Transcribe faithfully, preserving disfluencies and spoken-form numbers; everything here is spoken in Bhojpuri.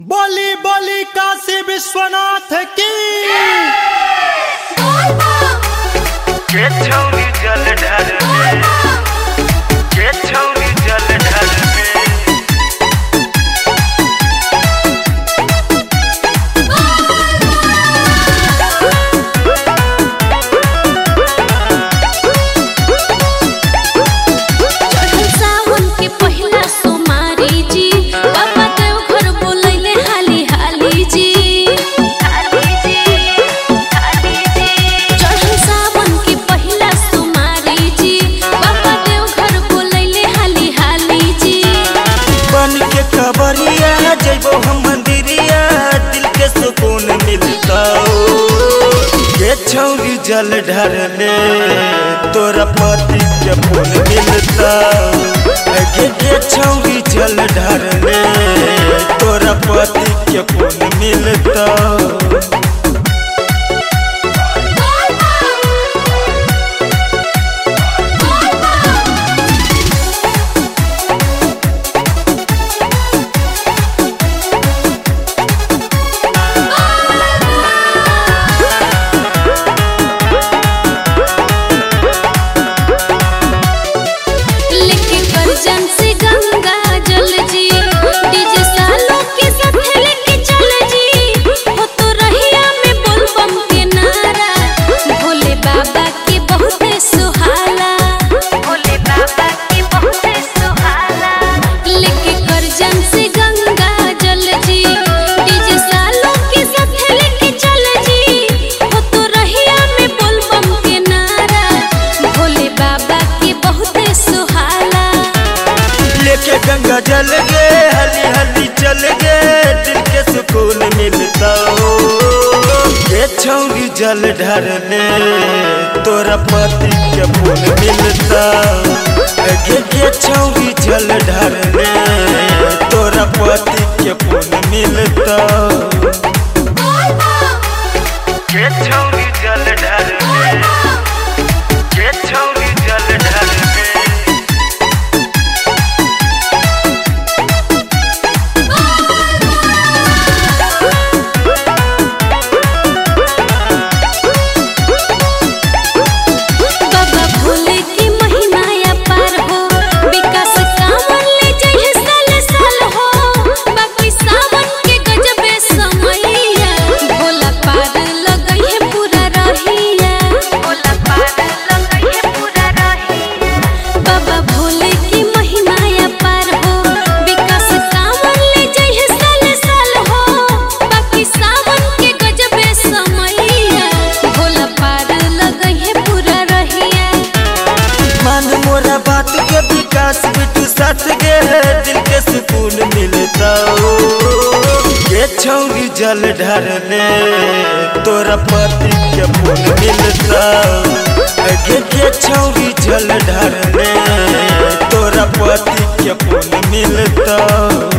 बोली बोली काशी विश्वनाथ की के छौरी जल ढाल में के छौरी जल ढाल में जइबो हम मंदिरिया दिल के सुकून मिलता के छौरी जल ढारले तोरा पति के फूल मिलता गे के छौरी जल ढारले तोरा पति के फूल मिलता। गंगा जल गे हली हली चल गे दिल के सुकून मिलता के छौरी जल ढारले तोरा पति के फूल मिलता गे के छौरी जल ढारले तोरा पति के फूल मिलता के छौरी जल ढारले के छौरी जल ढारले मोरा बात के विकास बिटू साथ गे दिल के सुकून मिलता के छौरी जल ढारले तोरा पति के फूल मिलता गे के छौरी जल ढारले तोरा पति के फूल मिलता।